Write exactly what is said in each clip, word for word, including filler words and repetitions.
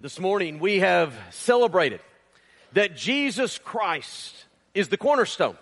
This morning we have celebrated that Jesus Christ is the cornerstone.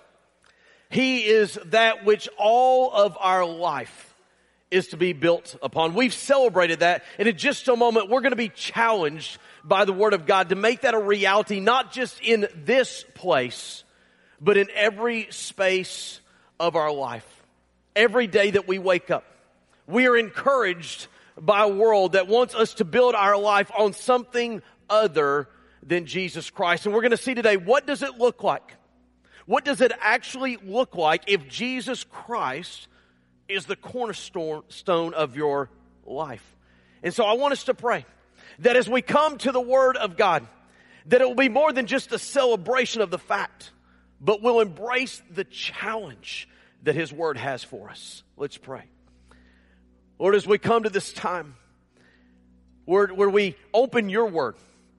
He is that which all of our life is to be built upon. We've celebrated that, and in just a moment we're going to be challenged by the Word of God to make that a reality, not just in this place, but in every space of our life. Every day that we wake up, we are encouraged by a world that wants us to build our life on something other than Jesus Christ. And we're going to see today, what does it look like? What does it actually look like if Jesus Christ is the cornerstone of your life? And so I want us to pray that as we come to the Word of God, that it will be more than just a celebration of the fact, but we'll embrace the challenge that His Word has for us. Let's pray. Lord, as we come to this time where, where we open your Word,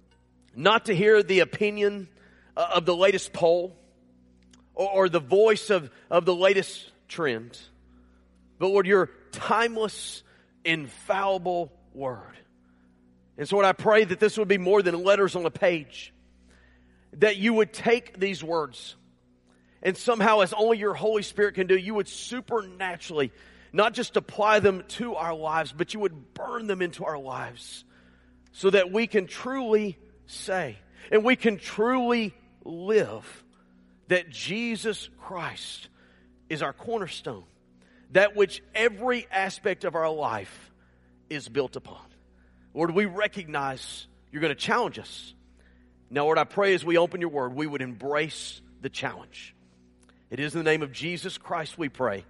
not to hear the opinion of the latest poll or, or the voice of, of the latest trend, but Lord, your timeless, infallible Word. And so Lord, I pray that this would be more than letters on a page, that you would take these words and somehow, as only your Holy Spirit can do, you would supernaturally not just apply them to our lives, but you would burn them into our lives so that we can truly say and we can truly live that Jesus Christ is our cornerstone, that which every aspect of our life is built upon. Lord, we recognize you're going to challenge us. Now, Lord, I pray as we open your word, we would embrace the challenge. It is in the name of Jesus Christ we pray.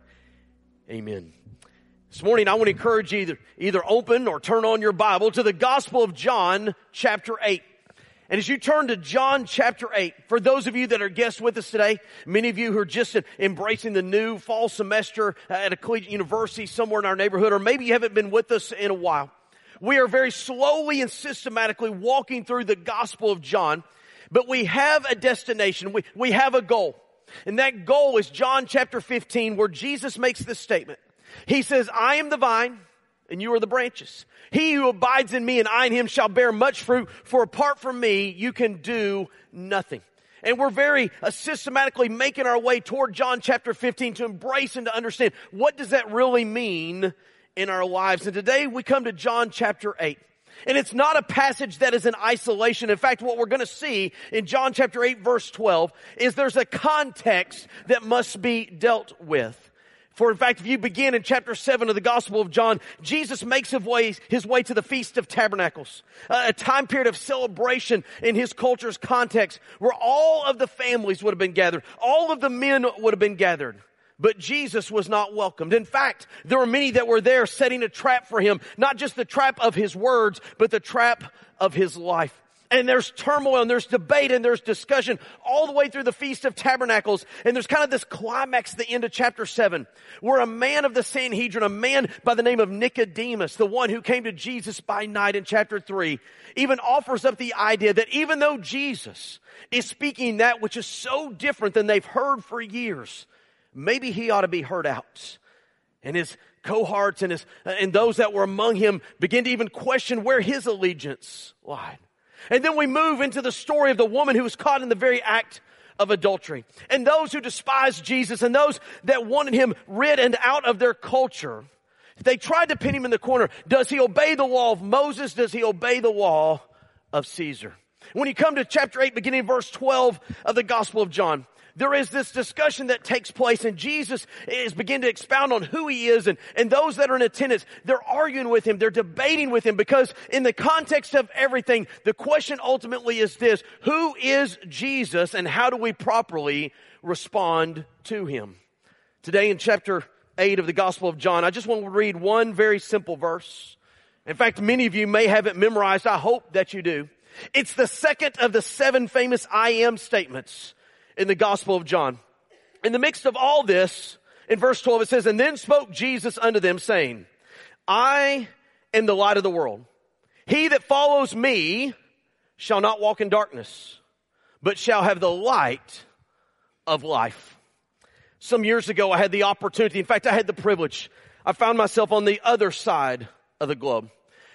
Amen. This morning, I want to encourage you either, either open or turn on your Bible to the Gospel of John, chapter eight. And as you turn to John chapter eight, for those of you that are guests with us today, many of you who are just embracing the new fall semester at a collegiate university somewhere in our neighborhood, or maybe you haven't been with us in a while, we are very slowly and systematically walking through the Gospel of John, but we have a destination, we, we have a goal. And that goal is John chapter fifteen, where Jesus makes this statement. He says, I am the vine, and you are the branches. He who abides in me and I in him shall bear much fruit, for apart from me you can do nothing. And we're very uh, systematically making our way toward John chapter fifteen to embrace and to understand what does that really mean in our lives. And today we come to John chapter eight. And it's not a passage that is in isolation. In fact, what we're going to see in John chapter eight, verse twelve, is there's a context that must be dealt with. For in fact, if you begin in chapter seven of the Gospel of John, Jesus makes his way, his way to the Feast of Tabernacles, a time period of celebration in his culture's context, where all of the families would have been gathered, all of the men would have been gathered. But Jesus was not welcomed. In fact, there were many that were there setting a trap for him. Not just the trap of his words, but the trap of his life. And there's turmoil, and there's debate, and there's discussion all the way through the Feast of Tabernacles. And there's kind of this climax at the end of chapter seven, where a man of the Sanhedrin, a man by the name of Nicodemus, the one who came to Jesus by night in chapter three, even offers up the idea that even though Jesus is speaking that which is so different than they've heard for years, maybe he ought to be heard out. And his cohorts and his and those that were among him begin to even question where his allegiance lied. And then we move into the story of the woman who was caught in the very act of adultery. And those who despised Jesus and those that wanted him rid and out of their culture, they tried to pin him in the corner. Does he obey the law of Moses? Does he obey the law of Caesar? When you come to chapter eight, beginning verse twelve of the Gospel of John, there is this discussion that takes place, and Jesus is beginning to expound on who he is, and, and those that are in attendance, they're arguing with him, they're debating with him, because in the context of everything, the question ultimately is this: who is Jesus, and how do we properly respond to him? Today in chapter eight of the Gospel of John, I just want to read one very simple verse. In fact, many of you may have it memorized. I hope that you do. It's the second of the seven famous I am statements in the Gospel of John. In the midst of all this, in verse twelve, it says, and then spoke Jesus unto them, saying, I am the light of the world. He that follows me shall not walk in darkness, but shall have the light of life. Some years ago, I had the opportunity, in fact, I had the privilege. I found myself on the other side of the globe.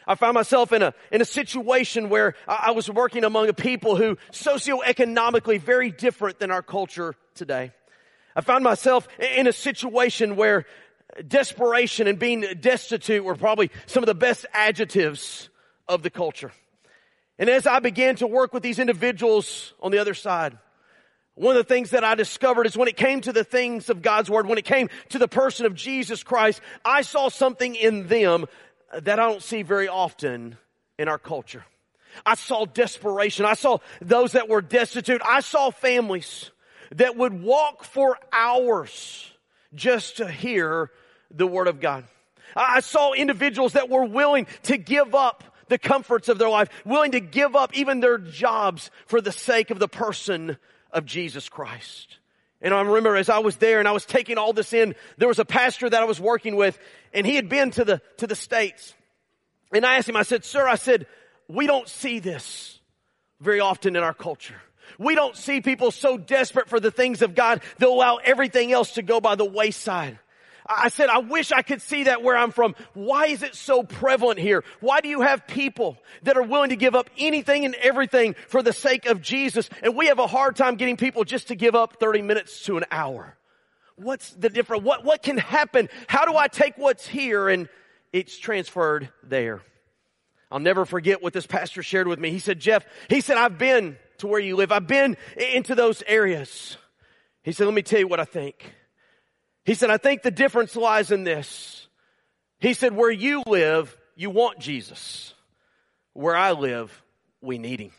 I found myself in a, in a situation where I, I was working among a people who socioeconomically very different than our culture today. I found myself in a situation where desperation and being destitute were probably some of the best adjectives of the culture. And as I began to work with these individuals on the other side, one of the things that I discovered is when it came to the things of God's Word, when it came to the person of Jesus Christ, I saw something in them that I don't see very often in our culture. I saw desperation. I saw those that were destitute. I saw families that would walk for hours just to hear the Word of God. I saw individuals that were willing to give up the comforts of their life, willing to give up even their jobs for the sake of the person of Jesus Christ. And I remember as I was there and I was taking all this in, there was a pastor that I was working with, and he had been to the, to the States. And I asked him, I said, sir, I said, we don't see this very often in our culture. We don't see people so desperate for the things of God, they'll allow everything else to go by the wayside. I said, I wish I could see that where I'm from. Why is it so prevalent here? Why do you have people that are willing to give up anything and everything for the sake of Jesus? And we have a hard time getting people just to give up thirty minutes to an hour. What's the difference? What, what can happen? How do I take what's here and it's transferred there? I'll never forget what this pastor shared with me. He said, Jeff, he said, I've been to where you live. I've been into those areas. He said, let me tell you what I think. He said, I think the difference lies in this. He said, where you live, you want Jesus. Where I live, we need Him.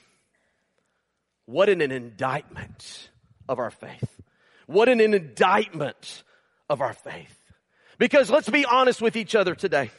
What an indictment of our faith. What an indictment of our faith. Because let's be honest with each other today.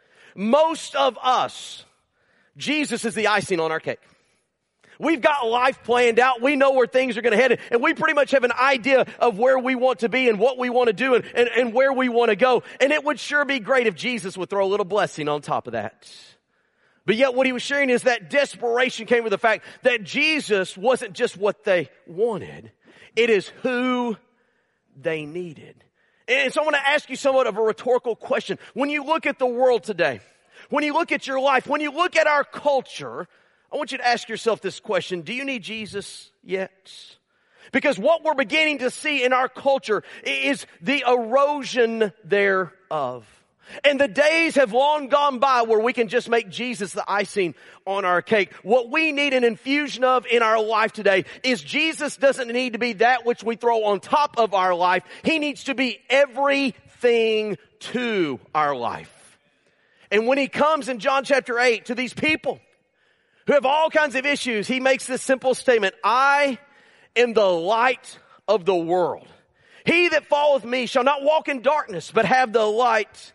Most of us, Jesus is the icing on our cake. We've got life planned out. We know where things are going to head. And we pretty much have an idea of where we want to be and what we want to do and, and, and where we want to go. And it would sure be great if Jesus would throw a little blessing on top of that. But yet what he was sharing is that desperation came with the fact that Jesus wasn't just what they wanted. It is who they needed. And so I want to ask you somewhat of a rhetorical question. When you look at the world today, when you look at your life, when you look at our culture, I want you to ask yourself this question. Do you need Jesus yet? Because what we're beginning to see in our culture is the erosion thereof. And the days have long gone by where we can just make Jesus the icing on our cake. What we need an infusion of in our life today is Jesus doesn't need to be that which we throw on top of our life. He needs to be everything to our life. And when He comes in John chapter eight to these people who have all kinds of issues, He makes this simple statement, I am the light of the world. He that followeth me shall not walk in darkness, but have the light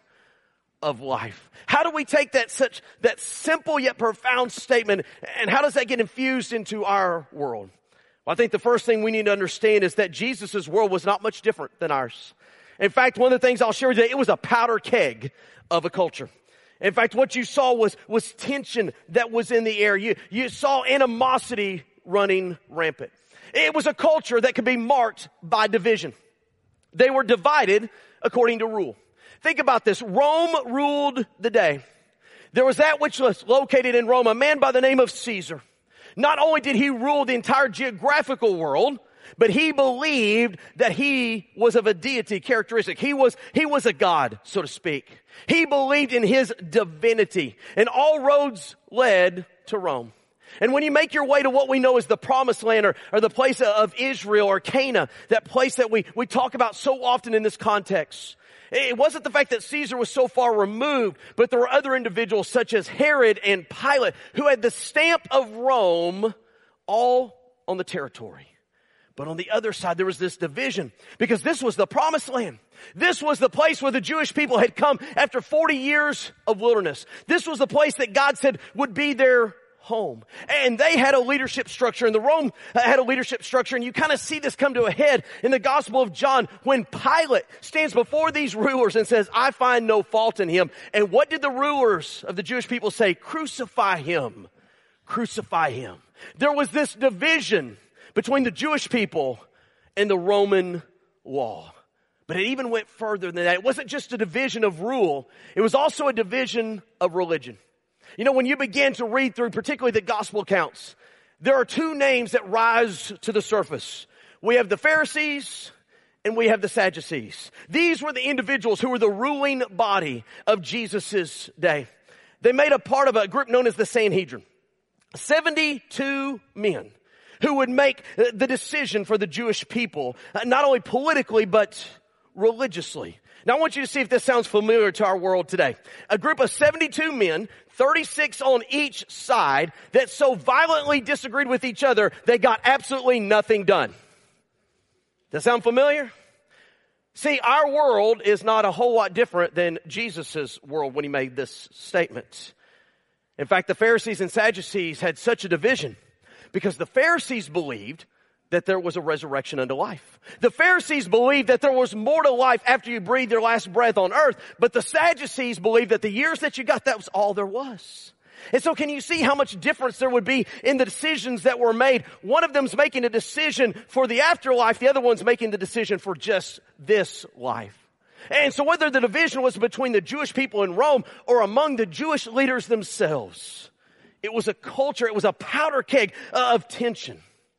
of life. How do we take that such, that simple yet profound statement, and how does that get infused into our world? Well, I think the first thing we need to understand is that Jesus' world was not much different than ours. In fact, one of the things I'll share with you, it was a powder keg of a culture. In fact, what you saw was, was tension that was in the air. You, you saw animosity running rampant. It was a culture that could be marked by division. They were divided according to rule. Think about this. Rome ruled the day. There was that which was located in Rome, a man by the name of Caesar. Not only did he rule the entire geographical world, but he believed that he was of a deity characteristic. He was, he was a god, so to speak. He believed in his divinity. And all roads led to Rome. And when you make your way to what we know as the promised land or, or the place of Israel or Canaan, that place that we, we talk about so often in this context, it wasn't the fact that Caesar was so far removed, but there were other individuals such as Herod and Pilate who had the stamp of Rome all on the territory. But on the other side, there was this division because this was the promised land. This was the place where the Jewish people had come after forty years of wilderness. This was the place that God said would be their home. And they had a leadership structure, and the Rome had a leadership structure, and you kind of see this come to a head in the Gospel of John when Pilate stands before these rulers and says, I find no fault in him. And what did the rulers of the Jewish people say? Crucify him. Crucify him. There was this division between the Jewish people and the Roman law. But it even went further than that. It wasn't just a division of rule. It was also a division of religion. You know, when you begin to read through, particularly the gospel accounts, there are two names that rise to the surface. We have the Pharisees and we have the Sadducees. These were the individuals who were the ruling body of Jesus' day. They made a part of a group known as the Sanhedrin. seventy-two men who would make the decision for the Jewish people, not only politically, but religiously. Now I want you to see if this sounds familiar to our world today. A group of seventy-two men, thirty-six on each side, that so violently disagreed with each other, they got absolutely nothing done. Does that sound familiar? See, our world is not a whole lot different than Jesus' world when he made this statement. In fact, the Pharisees and Sadducees had such a division because the Pharisees believed that there was a resurrection unto life. The Pharisees believed that there was more to life after you breathed your last breath on earth, but the Sadducees believed that the years that you got, that was all there was. And so can you see how much difference there would be in the decisions that were made? One of them's making a decision for the afterlife, the other one's making the decision for just this life. And so whether the division was between the Jewish people in Rome or among the Jewish leaders themselves, it was a culture, it was a powder keg of tension.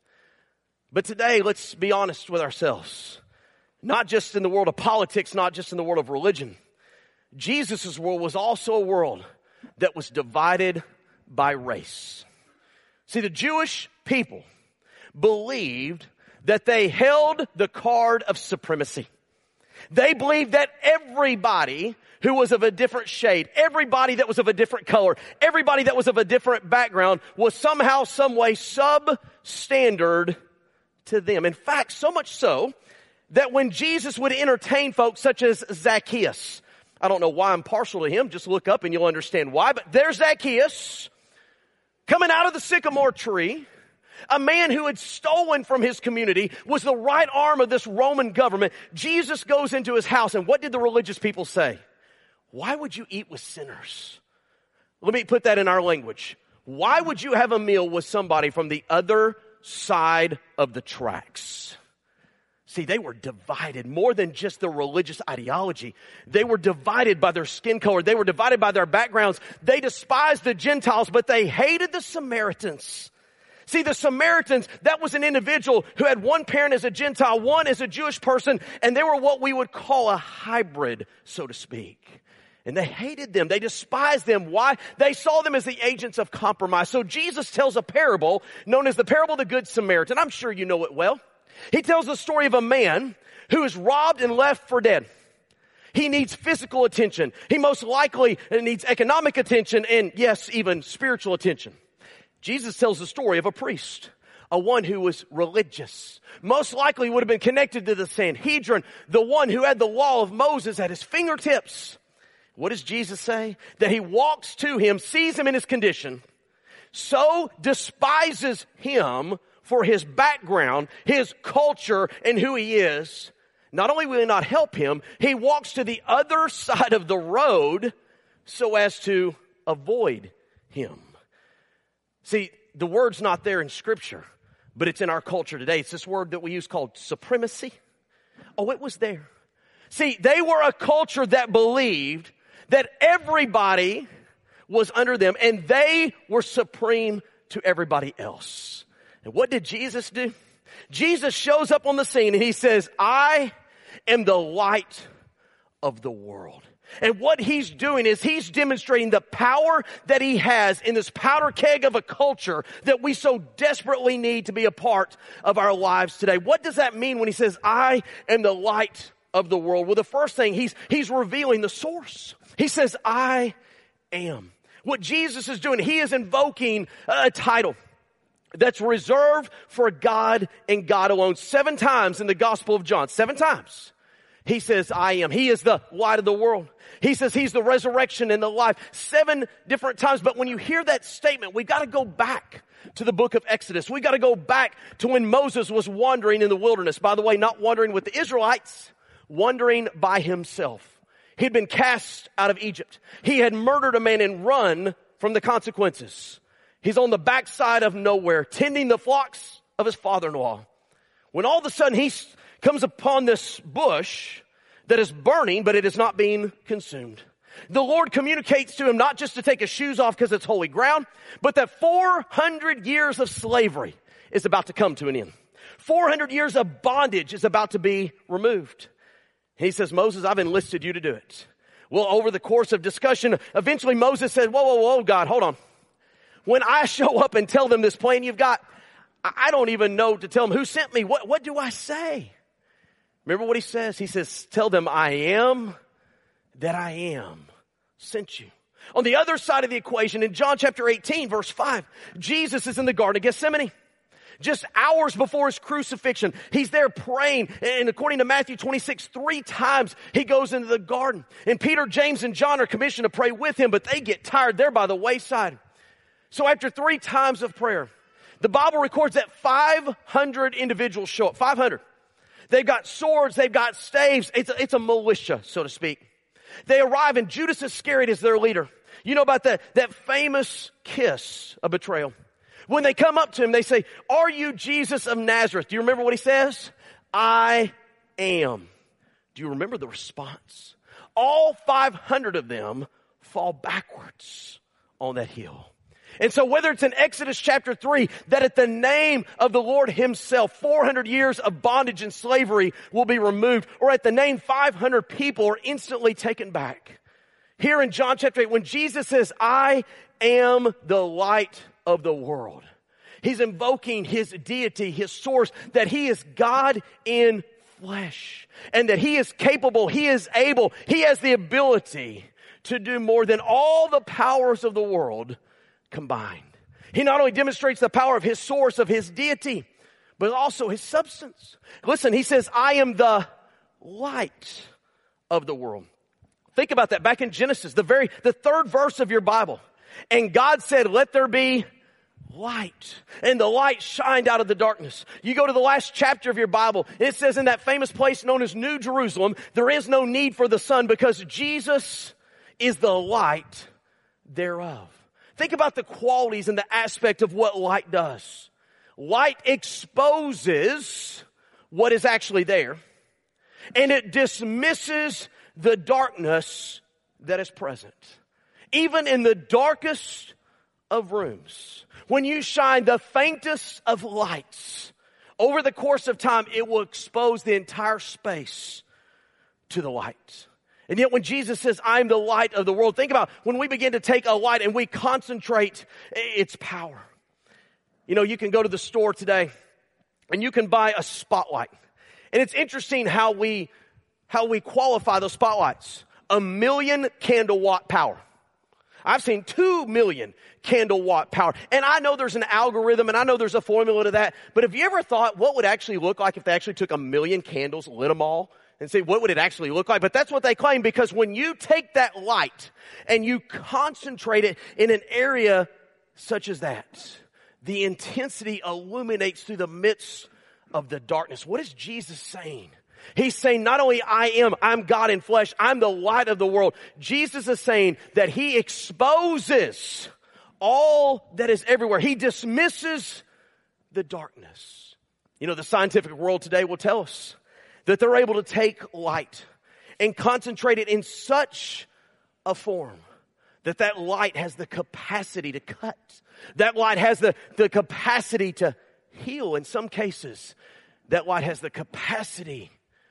But today, let's be honest with ourselves. Not just in the world of politics, not just in the world of religion. Jesus' world was also a world that was divided by race. See, the Jewish people believed that they held the card of supremacy. They believed that everybody who was of a different shade, everybody that was of a different color, everybody that was of a different background was somehow, some way substandard to them. In fact, so much so that when Jesus would entertain folks such as Zacchaeus, I don't know why I'm partial to him, just look up and you'll understand why, but there's Zacchaeus coming out of the sycamore tree, a man who had stolen from his community, was the right arm of this Roman government. Jesus goes into his house, and what did the religious people say? Why would you eat with sinners? Let me put that in our language. Why would you have a meal with somebody from the other side of the tracks? See, they were divided more than just their religious ideology. They were divided by their skin color. They were divided by their backgrounds. They despised the Gentiles, but they hated the Samaritans. See, the Samaritans, that was an individual who had one parent as a Gentile, one as a Jewish person, and they were what we would call a hybrid, so to speak. And they hated them. They despised them. Why? They saw them as the agents of compromise. So Jesus tells a parable known as the parable of the Good Samaritan. I'm sure you know it well. He tells the story of a man who is robbed and left for dead. He needs physical attention. He most likely needs economic attention and, yes, even spiritual attention. Jesus tells the story of a priest, a one who was religious. Most likely would have been connected to the Sanhedrin, the one who had the law of Moses at his fingertips. What does Jesus say? That he walks to him, sees him in his condition, so despises him for his background, his culture, and who he is. Not only will he not help him, he walks to the other side of the road so as to avoid him. See, the word's not there in Scripture, but it's in our culture today. It's this word that we use called supremacy. Oh, it was there. See, they were a culture that believed that everybody was under them and they were supreme to everybody else. And what did Jesus do? Jesus shows up on the scene and he says, I am the light of the world. And what he's doing is he's demonstrating the power that he has in this powder keg of a culture that we so desperately need to be a part of our lives today. What does that mean when he says, I am the light of the world? Well, the first thing, he's, he's revealing the source. He says, I am. What Jesus is doing, he is invoking a title that's reserved for God and God alone. Seven times in the Gospel of John, seven times. He says, I am. He is the light of the world. He says he's the resurrection and the life. Seven different times. But when you hear that statement, we've got to go back to the book of Exodus. We've got to go back to when Moses was wandering in the wilderness. By the way, not wandering with the Israelites, wandering by himself. He'd been cast out of Egypt. He had murdered a man and run from the consequences. He's on the backside of nowhere, tending the flocks of his father-in-law. When all of a sudden he comes upon this bush that is burning, but it is not being consumed. The Lord communicates to him not just to take his shoes off because it's holy ground, but that four hundred years of slavery is about to come to an end. four hundred years of bondage is about to be removed. He says, Moses, I've enlisted you to do it. Well, over the course of discussion, eventually Moses said, whoa, whoa, whoa, God, hold on. When I show up and tell them this plan you've got, I don't even know to tell them who sent me. What, what do I say? Remember what he says? He says, tell them I am that I am sent you. On the other side of the equation, in John chapter eighteen, verse five, Jesus is in the Garden of Gethsemane. Just hours before his crucifixion, he's there praying. And according to Matthew twenty-six, three times he goes into the garden. And Peter, James, and John are commissioned to pray with him, but they get tired. They're by the wayside. So after three times of prayer, the Bible records that five hundred individuals show up. five hundred. They've got swords. They've got staves. It's a, it's a militia, so to speak. They arrive, and Judas Iscariot is their leader. You know about that, that famous kiss of betrayal. When they come up to him, they say, are you Jesus of Nazareth? Do you remember what he says? I am. Do you remember the response? All five hundred of them fall backwards on that hill. And so whether it's in Exodus chapter three, that at the name of the Lord himself, four hundred years of bondage and slavery will be removed, or at the name five hundred people are instantly taken back. Here in John chapter eight, when Jesus says, I am the light of the world, he's invoking his deity, his source, that he is God in flesh, and that he is capable, he is able, he has the ability to do more than all the powers of the world combined. He not only demonstrates the power of his source, of his deity, but also his substance. Listen, he says, I am the light of the world. Think about that back in Genesis, the very, the third verse of your Bible. And God said, let there be light. And the light shined out of the darkness. You go to the last chapter of your Bible, it says in that famous place known as New Jerusalem, there is no need for the sun because Jesus is the light thereof. Think about the qualities and the aspect of what light does. Light exposes what is actually there, and it dismisses the darkness that is present. Even in the darkest of rooms, when you shine the faintest of lights, over the course of time, it will expose the entire space to the light. And yet when Jesus says, I'm the light of the world, think about when we begin to take a light and we concentrate its power. You know, you can go to the store today and you can buy a spotlight. And it's interesting how we, how we qualify those spotlights. A million candle watt power. I've seen two million candle watt power. And I know there's an algorithm and I know there's a formula to that. But have you ever thought what would actually look like if they actually took a million candles, lit them all, and say, what would it actually look like? But that's what they claim, because when you take that light and you concentrate it in an area such as that, the intensity illuminates through the midst of the darkness. What is Jesus saying? He's saying not only I am, I'm God in flesh, I'm the light of the world. Jesus is saying that he exposes all that is everywhere. He dismisses the darkness. You know, the scientific world today will tell us that they're able to take light and concentrate it in such a form that that light has the capacity to cut. That light has the, the capacity to heal. In some cases, that light has the capacity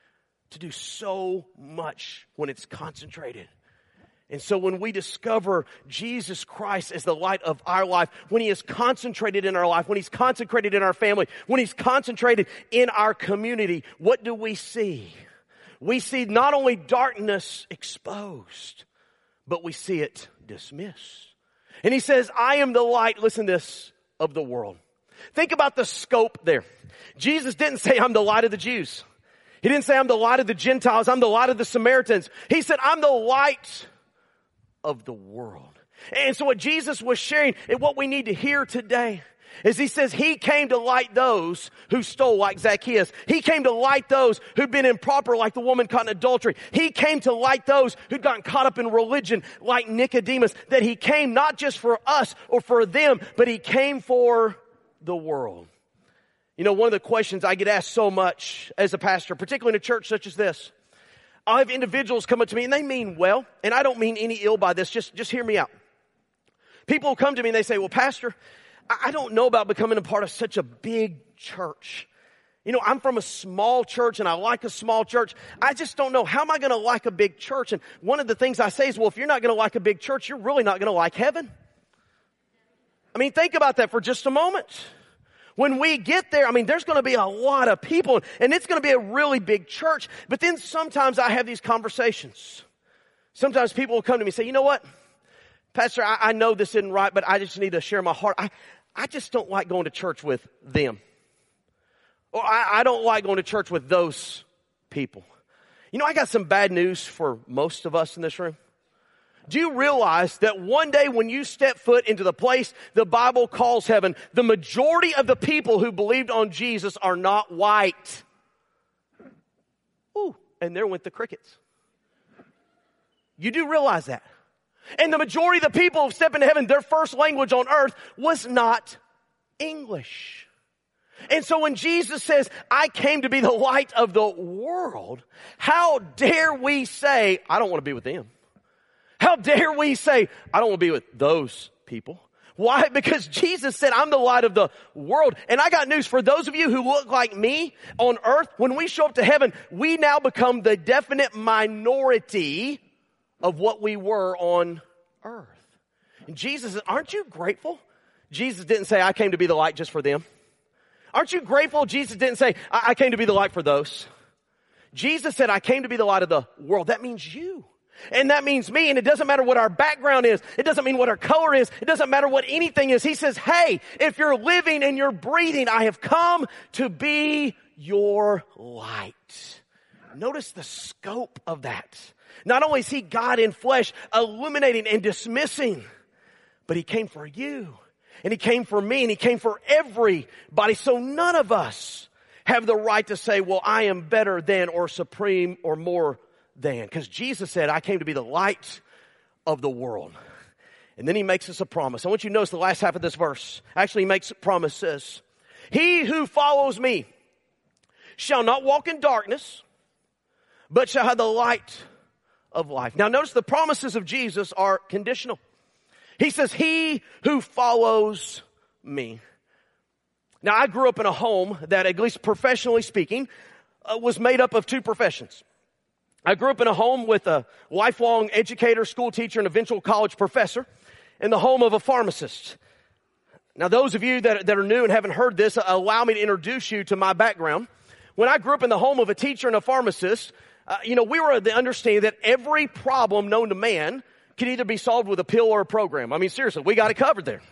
to do so much when it's concentrated. And so when we discover Jesus Christ as the light of our life, when he is concentrated in our life, when he's concentrated in our family, when he's concentrated in our community, what do we see? We see not only darkness exposed, but we see it dismissed. And he says, I am the light, listen to this, of the world. Think about the scope there. Jesus didn't say, I'm the light of the Jews. He didn't say, I'm the light of the Gentiles. I'm the light of the Samaritans. He said, I'm the light of the world. And so what Jesus was sharing, and what we need to hear today, is he says he came to light those who stole like Zacchaeus. He came to light those who'd been improper like the woman caught in adultery. He came to light those who'd gotten caught up in religion like Nicodemus. That he came not just for us or for them, but he came for the world. You know, one of the questions I get asked so much as a pastor, particularly in a church such as this, I'll have individuals come up to me and they mean well, and I don't mean any ill by this. Just, just hear me out. People will come to me and they say, well, Pastor, I don't know about becoming a part of such a big church. You know, I'm from a small church and I like a small church. I just don't know. How am I going to like a big church? And one of the things I say is, well, if you're not going to like a big church, you're really not going to like heaven. I mean, think about that for just a moment. When we get there, I mean, there's going to be a lot of people and it's going to be a really big church. But then sometimes I have these conversations. Sometimes people will come to me and say, you know what, Pastor, I, I know this isn't right, but I just need to share my heart. I, I just don't like going to church with them. Or I, I don't like going to church with those people. You know, I got some bad news for most of us in this room. Do you realize that one day when you step foot into the place the Bible calls heaven, the majority of the people who believed on Jesus are not white? Ooh, and there went the crickets. You do realize that. And the majority of the people who step into heaven, their first language on earth was not English. And so when Jesus says, I came to be the light of the world, how dare we say, I don't want to be with them? How dare we say, I don't want to be with those people? Why? Because Jesus said, I'm the light of the world. And I got news for those of you who look like me on earth. When we show up to heaven, we now become the definite minority of what we were on earth. And Jesus said, aren't you grateful? Jesus didn't say, I came to be the light just for them. Aren't you grateful? Jesus didn't say, I, I came to be the light for those. Jesus said, I came to be the light of the world. That means you. And that means me. And it doesn't matter what our background is. It doesn't mean what our color is. It doesn't matter what anything is. He says, hey, if you're living and you're breathing, I have come to be your light. Notice the scope of that. Not only is he God in flesh, illuminating and dismissing, but he came for you. And he came for me and he came for everybody. So none of us have the right to say, well, I am better than or supreme or more than. Because Jesus said, I came to be the light of the world. And then he makes us a promise. I want you to notice the last half of this verse. Actually, he makes a promise, says, he who follows me shall not walk in darkness, but shall have the light of life. Now notice the promises of Jesus are conditional. He says, he who follows me. Now, I grew up in a home that, at least professionally speaking, uh, was made up of two professions. I grew up in a home with a lifelong educator, school teacher, and eventual college professor, in the home of a pharmacist. Now, those of you that, that are new and haven't heard this, allow me to introduce you to my background. When I grew up in the home of a teacher and a pharmacist, uh, you know, we were of the understanding that every problem known to man could either be solved with a pill or a program. I mean, seriously, we got it covered there.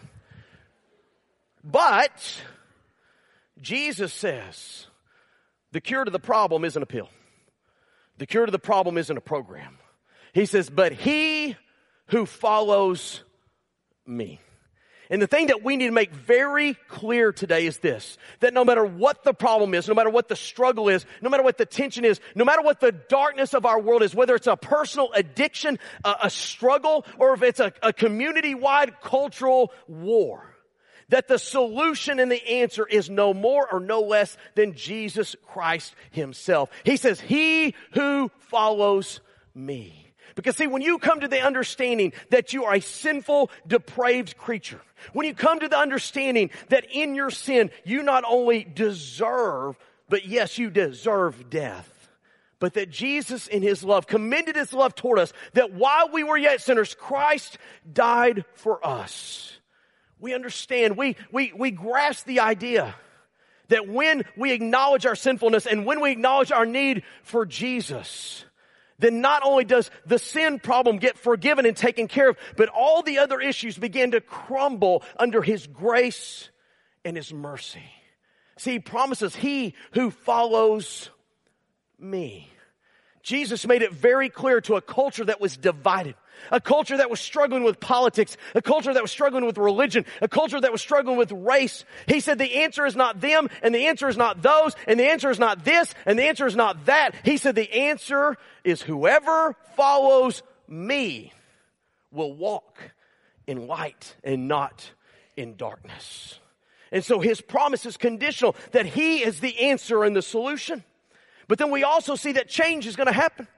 But Jesus says the cure to the problem isn't a pill. The cure to the problem isn't a program. He says, but he who follows me. And the thing that we need to make very clear today is this, that no matter what the problem is, no matter what the struggle is, no matter what the tension is, no matter what the darkness of our world is, whether it's a personal addiction, a, a struggle, or if it's a, a community-wide cultural war, that the solution and the answer is no more or no less than Jesus Christ himself. He says, he who follows me. Because see, when you come to the understanding that you are a sinful, depraved creature, when you come to the understanding that in your sin, you not only deserve, but yes, you deserve death, but that Jesus in his love commended his love toward us, that while we were yet sinners, Christ died for us. We understand, we, we, we grasp the idea that when we acknowledge our sinfulness and when we acknowledge our need for Jesus, then not only does the sin problem get forgiven and taken care of, but all the other issues begin to crumble under his grace and his mercy. See, he promises, he who follows me. Jesus made it very clear to a culture that was divided, a culture that was struggling with politics, a culture that was struggling with religion, a culture that was struggling with race. He said the answer is not them, and the answer is not those, and the answer is not this, and the answer is not that. He said the answer is whoever follows me will walk in light and not in darkness. And so his promise is conditional, that he is the answer and the solution. But then we also see that change is going to happen.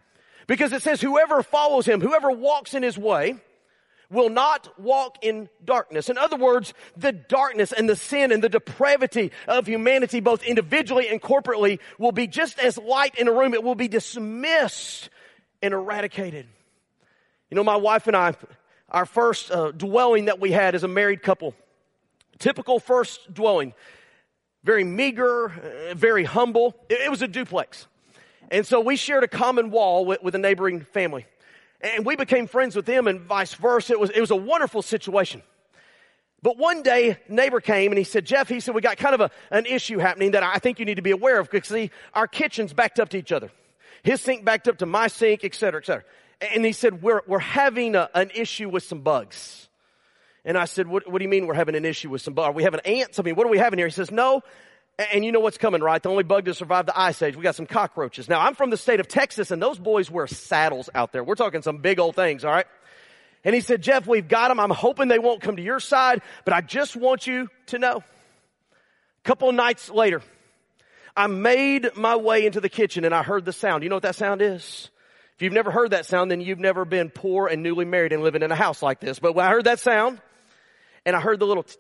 Because it says whoever follows him, whoever walks in his way, will not walk in darkness. In other words, the darkness and the sin and the depravity of humanity, both individually and corporately, will be just as light in a room. It will be dismissed and eradicated. You know, my wife and I, our first uh, dwelling that we had as a married couple, typical first dwelling, very meager, uh, very humble. It, it was a duplex. And so we shared a common wall with, with a neighboring family. And we became friends with them and vice versa. It was, it was a wonderful situation. But one day, neighbor came and he said, Jeff, he said, we got kind of a, an issue happening that I think you need to be aware of. Because see, our kitchen's backed up to each other. His sink backed up to my sink, et cetera, et cetera. And he said, we're, we're having a, an issue with some bugs. And I said, what, what do you mean we're having an issue with some bugs? Are we having ants? I mean, what are we having here? He says, no. And you know what's coming, right? The only bug to survive the ice age. We got some cockroaches. Now, I'm from the state of Texas, and those boys wear saddles out there. We're talking some big old things, all right? And he said, Jeff, we've got them. I'm hoping they won't come to your side, but I just want you to know. A couple of nights later, I made my way into the kitchen, and I heard the sound. You know what that sound is? If you've never heard that sound, then you've never been poor and newly married and living in a house like this. But when I heard that sound, and I heard the little...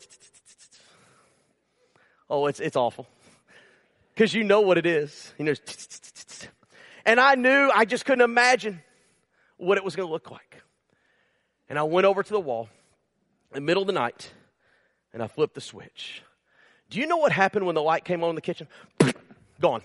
Oh, it's it's awful. Because you know what it is. You know, and I knew, I just couldn't imagine what it was going to look like. And I went over to the wall in the middle of the night, and I flipped the switch. Do you know what happened when the light came on in the kitchen? Gone.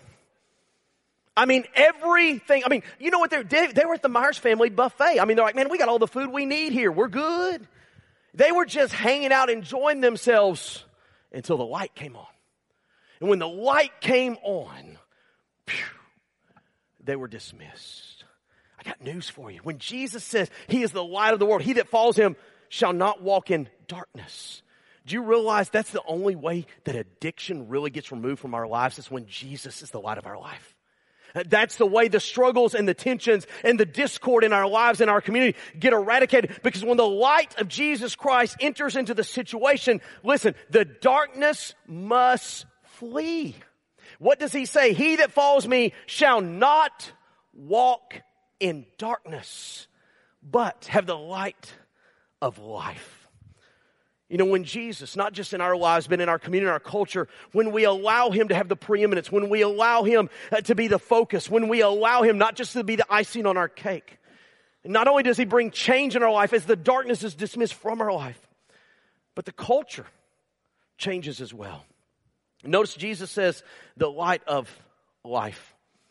I mean, everything. I mean, you know what? They, they were at the Myers family buffet. I mean, they're like, man, we got all the food we need here. We're good. They were just hanging out, enjoying themselves until the light came on. And when the light came on, phew, they were dismissed. I got news for you. When Jesus says he is the light of the world, he that follows him shall not walk in darkness. Do you realize that's the only way that addiction really gets removed from our lives is when Jesus is the light of our life? That's the way the struggles and the tensions and the discord in our lives and our community get eradicated. Because when the light of Jesus Christ enters into the situation, listen, the darkness must flee. What does he say? He that follows me shall not walk in darkness, but have the light of life. You know, when Jesus, not just in our lives, but in our community, in our culture, when we allow him to have the preeminence, when we allow him uh, to be the focus, when we allow him not just to be the icing on our cake, not only does he bring change in our life as the darkness is dismissed from our life, but the culture changes as well. Notice Jesus says, the light of life.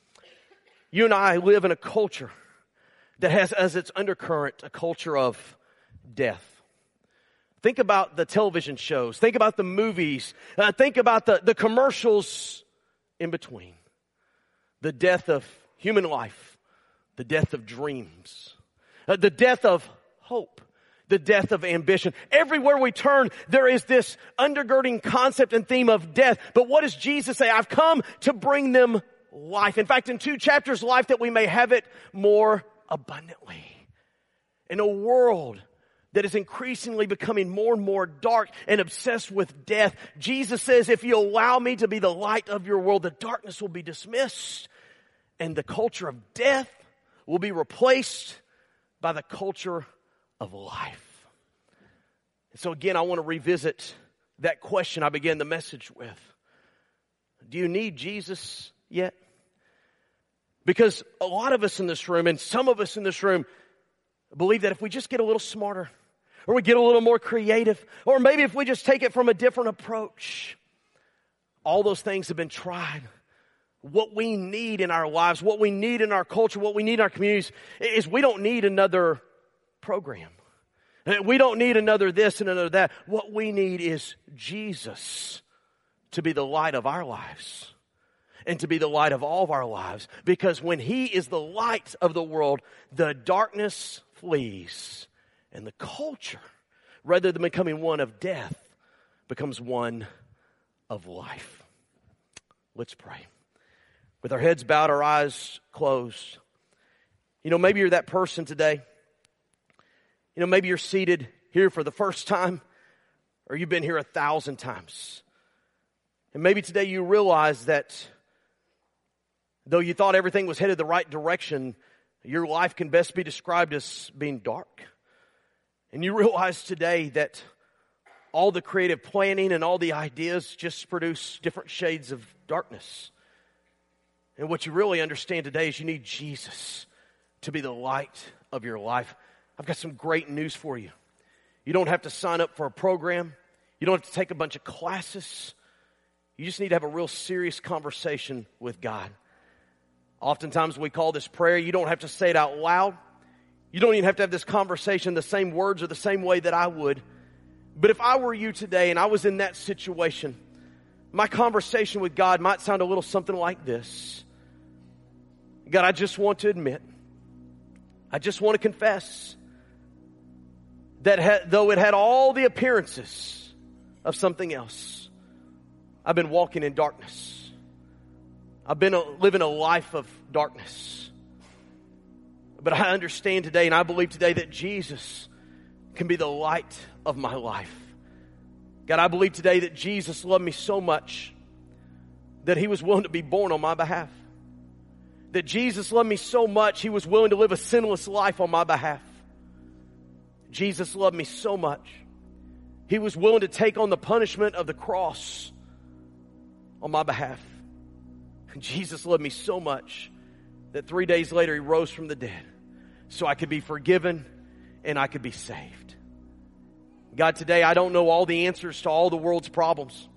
You and I live in a culture that has as its undercurrent a culture of death. Think about the television shows. Think about the movies. Uh, think about the, the commercials in between. The death of human life. The death of dreams. Uh, the death of hope. The death of ambition. Everywhere we turn, there is this undergirding concept and theme of death. But what does Jesus say? I've come to bring them life. In fact, in two chapters, life that we may have it more abundantly. In a world that is increasingly becoming more and more dark and obsessed with death, Jesus says, if you allow me to be the light of your world, the darkness will be dismissed and the culture of death will be replaced by the culture of life. And so again, I want to revisit that question I began the message with. Do you need Jesus yet? Because a lot of us in this room, and some of us in this room, believe that if we just get a little smarter, or we get a little more creative, or maybe if we just take it from a different approach, all those things have been tried. What we need in our lives, what we need in our culture, what we need in our communities is we don't need another program. We don't need another this and another that. What we need is Jesus to be the light of our lives and to be the light of all of our lives. Because when he is the light of the world, the darkness flees and the culture, rather than becoming one of death, becomes one of life. Let's pray. With our heads bowed, our eyes closed. You know, maybe you're that person today. You know, maybe you're seated here for the first time, or you've been here a thousand times. And maybe today you realize that though you thought everything was headed the right direction, Your life can best be described as being dark. And you realize today that all the creative planning and all the ideas just produce different shades of darkness. And what you really understand today is you need Jesus to be the light of your life. I've got some great news for you. You don't have to sign up for a program. You don't have to take a bunch of classes. You just need to have a real serious conversation with God. Oftentimes we call this prayer. You don't have to say it out loud. You don't even have to have this conversation the same words or the same way that I would. But if I were you today and I was in that situation, my conversation with God might sound a little something like this. God, I just want to admit, I just want to confess that ha- though it had all the appearances of something else, I've been walking in darkness. I've been a, living a life of darkness. But I understand today and I believe today that Jesus can be the light of my life. God, I believe today that Jesus loved me so much that He was willing to be born on my behalf. That Jesus loved me so much He was willing to live a sinless life on my behalf. Jesus loved me so much He was willing to take on the punishment of the cross on my behalf. And Jesus loved me so much that three days later He rose from the dead so I could be forgiven and I could be saved. God, today I don't know all the answers to all the world's problems.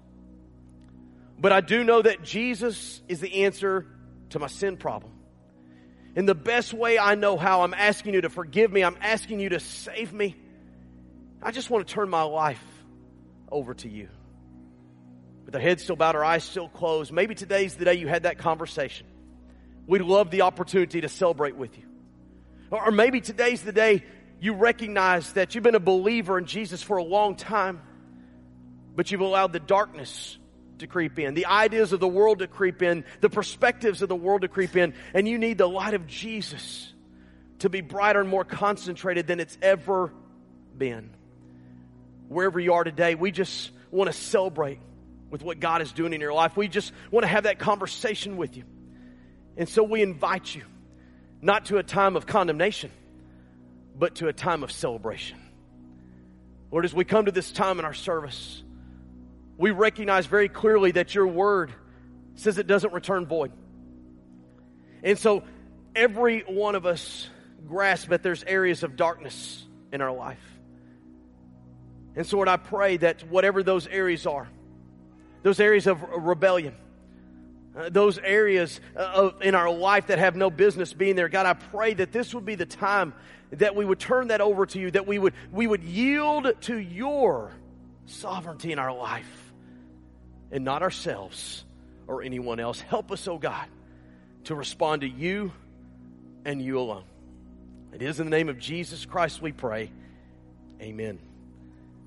But I do know that Jesus is the answer to my sin problem. And the best way I know how, I'm asking you to forgive me. I'm asking you to save me. I just want to turn my life over to you. With our heads still bowed, our eyes still closed. Maybe today's the day you had that conversation. We'd love the opportunity to celebrate with you. Or maybe today's the day you recognize that you've been a believer in Jesus for a long time, but you've allowed the darkness to creep in, the ideas of the world to creep in, the perspectives of the world to creep in, and you need the light of Jesus to be brighter and more concentrated than it's ever been. Wherever you are today, we just want to celebrate with what God is doing in your life. We just want to have that conversation with you. And so we invite you not to a time of condemnation, but to a time of celebration. Lord, as we come to this time in our service, we recognize very clearly that your word says it doesn't return void. And so every one of us grasp that there's areas of darkness in our life. And so Lord, I pray that whatever those areas are, those areas of rebellion, uh, those areas of, in our life that have no business being there, God, I pray that this would be the time that we would turn that over to you, that we would, we would yield to your sovereignty in our life and not ourselves or anyone else. Help us, oh God, to respond to you and you alone. It is in the name of Jesus Christ we pray. Amen.